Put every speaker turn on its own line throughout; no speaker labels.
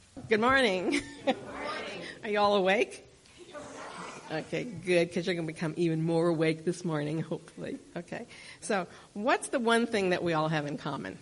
Good morning. Are you all awake? Okay, good, because you're going to become even more awake this morning, hopefully. Okay, so what's the one thing that we all have in common?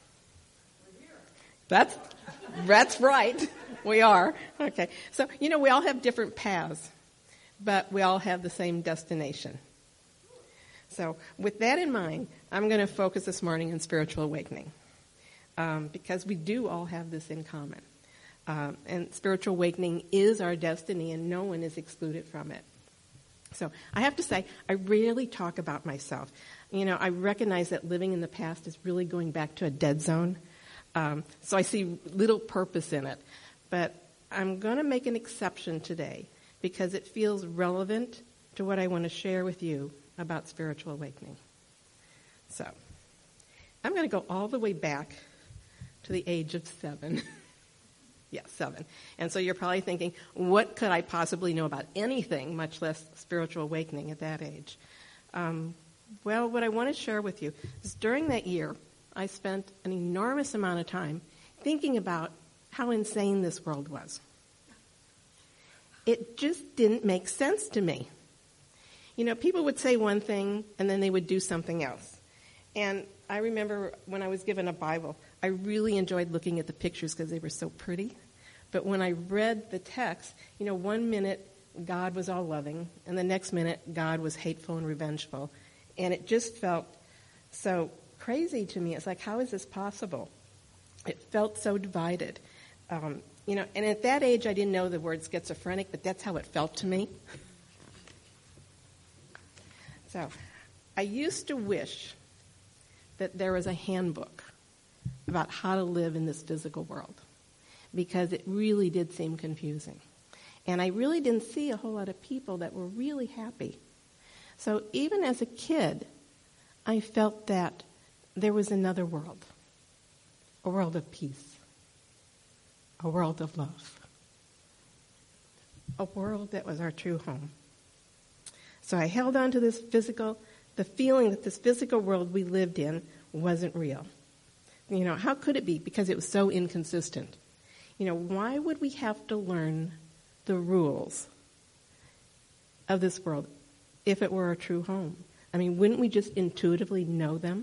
That's right. We are. Okay, so, we all have different paths, but we all have the same destination. So with that in mind, I'm going to focus this morning on spiritual awakening, because we do all have this in common. And spiritual awakening is our destiny, and no one is excluded from it. So I have to say, I rarely talk about myself. I recognize that living in the past is really going back to a dead zone. So I see little purpose in it. But I'm going to make an exception today because it feels relevant to what I want to share with you about spiritual awakening. So I'm going to go all the way back to the age of 7. Yeah, 7. And so you're probably thinking, what could I possibly know about anything, much less spiritual awakening at that age? Well, what I want to share with you is during that year, I spent an enormous amount of time thinking about how insane this world was. It just didn't make sense to me. People would say one thing, and then they would do something else. And I remember when I was given a Bible, I really enjoyed looking at the pictures because they were so pretty. But when I read the text, 1 minute God was all loving, and the next minute God was hateful and revengeful. And it just felt so crazy to me. It's like, how is this possible? It felt so divided. And at that age, I didn't know the word schizophrenic, but that's how it felt to me. So I used to wish that there was a handbook about how to live in this physical world, because it really did seem confusing. And I really didn't see a whole lot of people that were really happy. So even as a kid, I felt that there was another world, a world of peace, a world of love, a world that was our true home. So I held on to the feeling that this physical world we lived in wasn't real. How could it be? Because it was so inconsistent. Why would we have to learn the rules of this world if it were our true home? Wouldn't we just intuitively know them?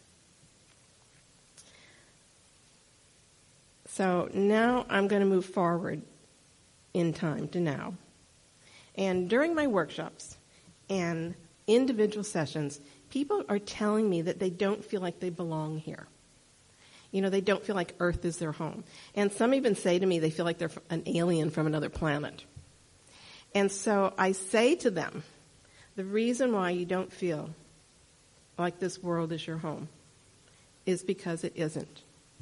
So now I'm going to move forward in time to now. And during my workshops and individual sessions, people are telling me that they don't feel like they belong here. They don't feel like Earth is their home. And some even say to me they feel like they're an alien from another planet. And so I say to them, the reason why you don't feel like this world is your home is because it isn't.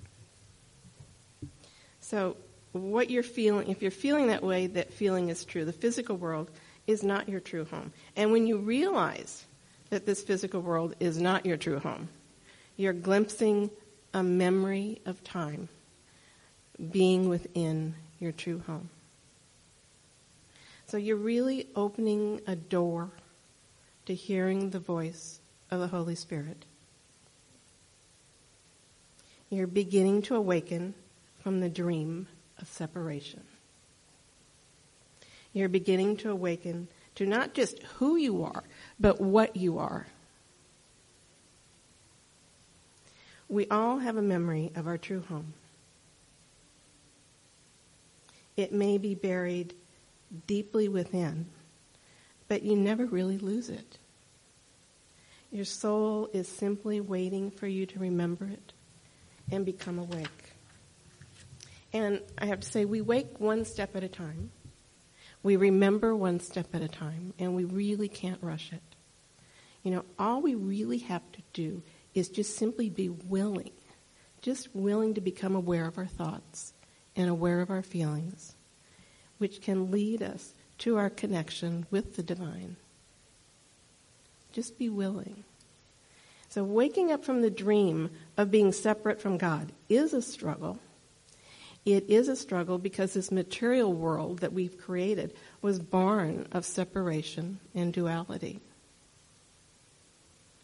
So what you're feeling, if you're feeling that way, that feeling is true. The physical world is not your true home. And when you realize that this physical world is not your true home, you're glimpsing a memory of time being within your true home. So you're really opening a door to hearing the voice of the Holy Spirit. You're beginning to awaken from the dream of separation. You're beginning to awaken to not just who you are, but what you are. We all have a memory of our true home. It may be buried deeply within, but you never really lose it. Your soul is simply waiting for you to remember it and become awake. And I have to say, we wake one step at a time. We remember one step at a time, and we really can't rush it. All we really have to do is just simply be willing, just willing to become aware of our thoughts and aware of our feelings, which can lead us to our connection with the divine. Just be willing. So waking up from the dream of being separate from God is a struggle. It is a struggle because this material world that we've created was born of separation and duality.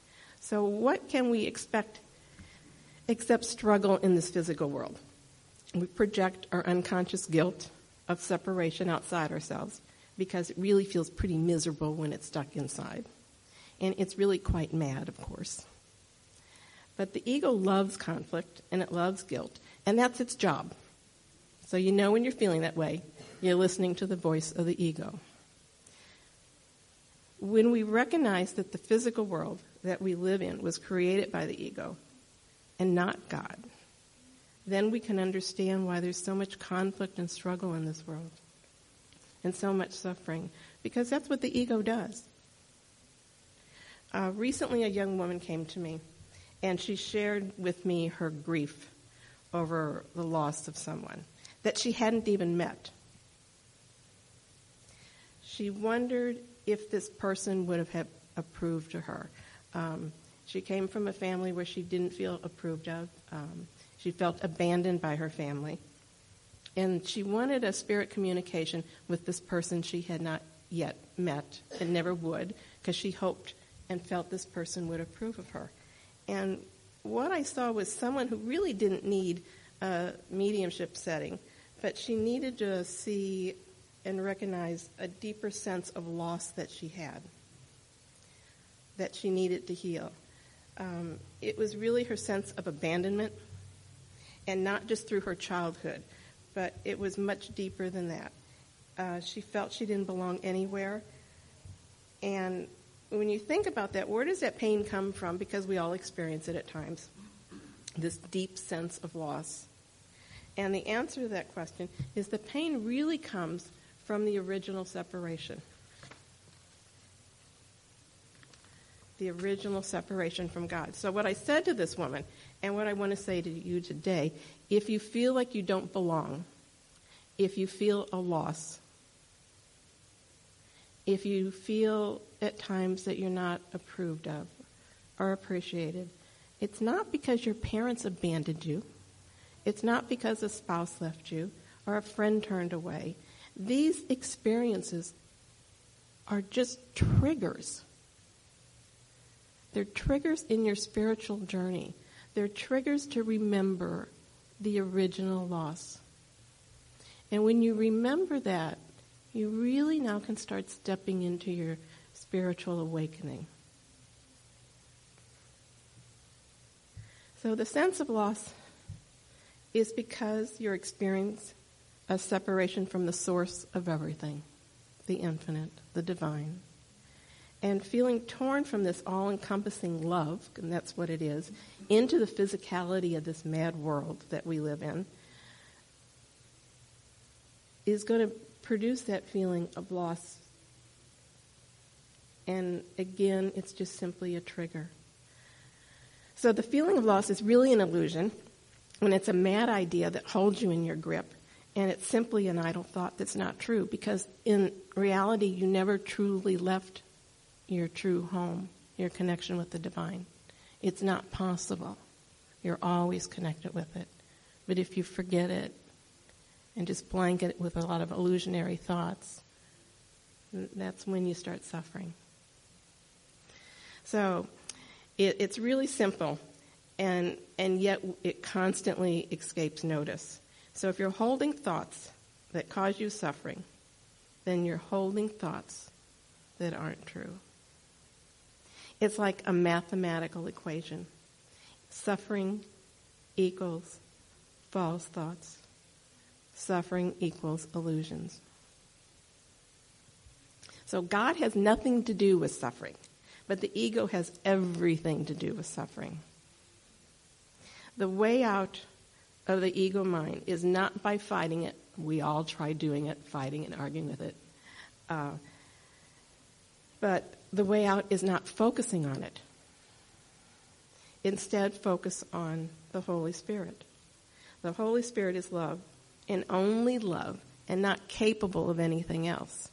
So what can we expect except struggle in this physical world? We project our unconscious guilt of separation outside ourselves because it really feels pretty miserable when it's stuck inside. And it's really quite mad, of course. But the ego loves conflict and it loves guilt, and that's its job. So you know when you're feeling that way, you're listening to the voice of the ego. When we recognize that the physical world that we live in was created by the ego and not God, then we can understand why there's so much conflict and struggle in this world and so much suffering, because that's what the ego does. Recently, a young woman came to me, and she shared with me her grief over the loss of someone that she hadn't even met. She wondered if this person would have approved of her. She came from a family where she didn't feel approved of. She felt abandoned by her family. And she wanted a spirit communication with this person she had not yet met and never would, because she hoped and felt this person would approve of her. And what I saw was someone who really didn't need a mediumship setting, but she needed to see and recognize a deeper sense of loss that she had, that she needed to heal. It was really her sense of abandonment, and not just through her childhood, but it was much deeper than that. She felt she didn't belong anywhere. And when you think about that, where does that pain come from? Because we all experience it at times, this deep sense of loss. And the answer to that question is the pain really comes from the original separation. The original separation from God. So what I said to this woman, and what I want to say to you today, if you feel like you don't belong, if you feel a loss, if you feel at times that you're not approved of or appreciated, it's not because your parents abandoned you. It's not because a spouse left you or a friend turned away. These experiences are just triggers. They're triggers in your spiritual journey. They're triggers to remember the original loss. And when you remember that, you really now can start stepping into your spiritual awakening. So the sense of loss is because you're experiencing a separation from the source of everything, the infinite, the divine. And feeling torn from this all-encompassing love, and that's what it is, into the physicality of this mad world that we live in, is going to produce that feeling of loss. And again, it's just simply a trigger. So the feeling of loss is really an illusion, when it's a mad idea that holds you in your grip, and it's simply an idle thought that's not true, because in reality, you never truly left your true home, your connection with the divine. It's not possible. You're always connected with it. But if you forget it and just blanket it with a lot of illusionary thoughts, that's when you start suffering. So it's really simple, and yet it constantly escapes notice. So if you're holding thoughts that cause you suffering, then you're holding thoughts that aren't true. It's like a mathematical equation. Suffering equals false thoughts. Suffering equals illusions. So God has nothing to do with suffering, but the ego has everything to do with suffering. The way out of the ego mind is not by fighting it. We all try doing it, fighting and arguing with it. But the way out is not focusing on it. Instead, focus on the Holy Spirit. The Holy Spirit is love, and only love, and not capable of anything else.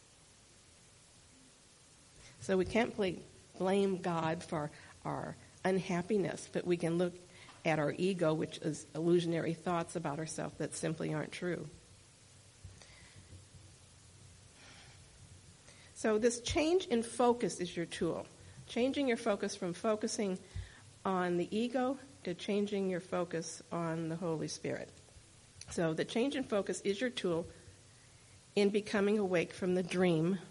So we can't blame God for our unhappiness, but we can look at our ego, which is illusionary thoughts about ourselves that simply aren't true. So this change in focus is your tool. Changing your focus from focusing on the ego to changing your focus on the Holy Spirit. So the change in focus is your tool in becoming awake from the dream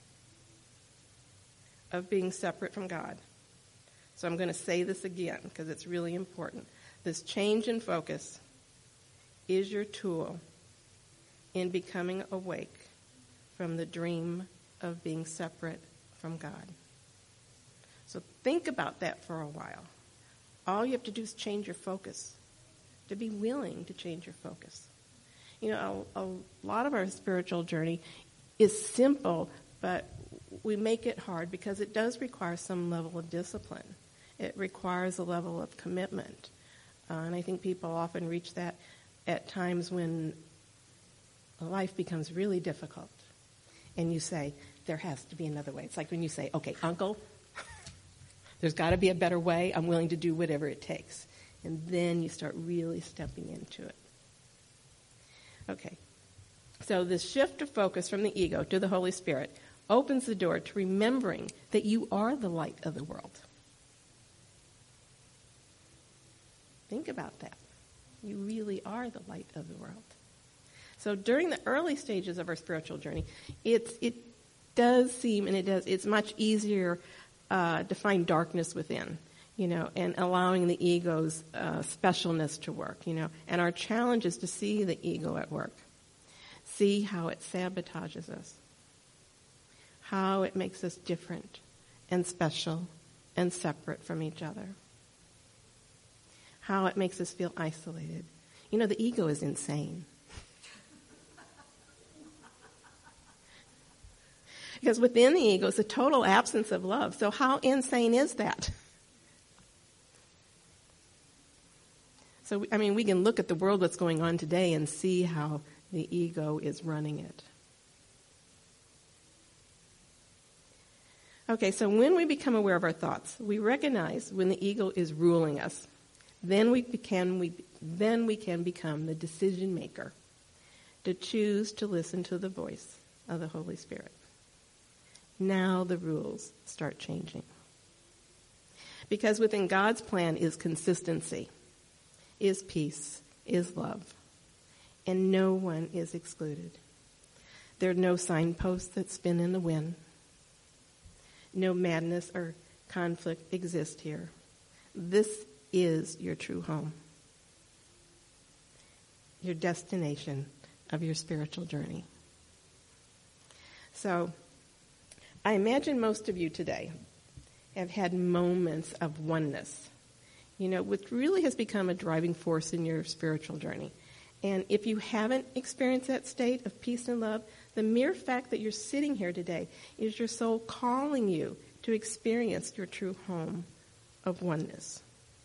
of being separate from God. So I'm going to say this again because it's really important. This change in focus is your tool in becoming awake from the dream of being separate from God. So think about that for a while. All you have to do is change your focus, to be willing to change your focus. You know, a lot of our spiritual journey is simple, but we make it hard because it does require some level of discipline. It requires a level of commitment. And I think people often reach that at times when life becomes really difficult. And you say, there has to be another way. It's like when you say, okay, Uncle, there's got to be a better way. I'm willing to do whatever it takes. And then you start really stepping into it. Okay. So this shift of focus from the ego to the Holy Spirit opens the door to remembering that you are the light of the world. Think about that. You really are the light of the world. So during the early stages of our spiritual journey, it does seem, and it's much easier to find darkness within, and allowing the ego's specialness to work, And our challenge is to see the ego at work, see how it sabotages us, how it makes us different and special and separate from each other, how it makes us feel isolated. The ego is insane. Because within the ego is a total absence of love. So how insane is that? So, we can look at the world, what's going on today, and see how the ego is running it. Okay, so when we become aware of our thoughts, we recognize when the ego is ruling us. Then we can become the decision maker to choose to listen to the voice of the Holy Spirit. Now the rules start changing. Because within God's plan is consistency, is peace, is love, and no one is excluded. There are no signposts that spin in the wind. No madness or conflict exist here. This is your true home, your destination of your spiritual journey. So, I imagine most of you today have had moments of oneness, which really has become a driving force in your spiritual journey. And if you haven't experienced that state of peace and love, the mere fact that you're sitting here today is your soul calling you to experience your true home of oneness.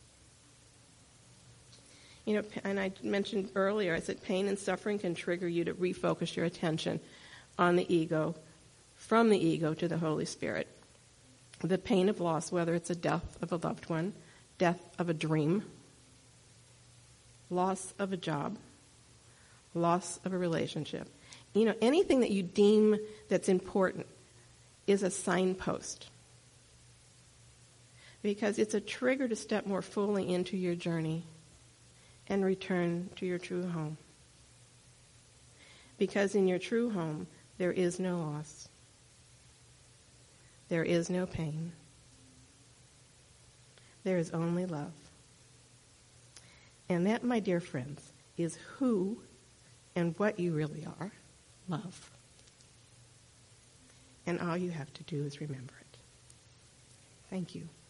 And I mentioned earlier, I said pain and suffering can trigger you to refocus your attention on the ego, from the ego to the Holy Spirit. The pain of loss, whether it's a death of a loved one, death of a dream, loss of a job, loss of a relationship. Anything that you deem that's important is a signpost. Because it's a trigger to step more fully into your journey and return to your true home. Because in your true home, there is no loss. There is no pain. There is only love. And that, my dear friends, is who and what you really are, love. And all you have to do is remember it. Thank you.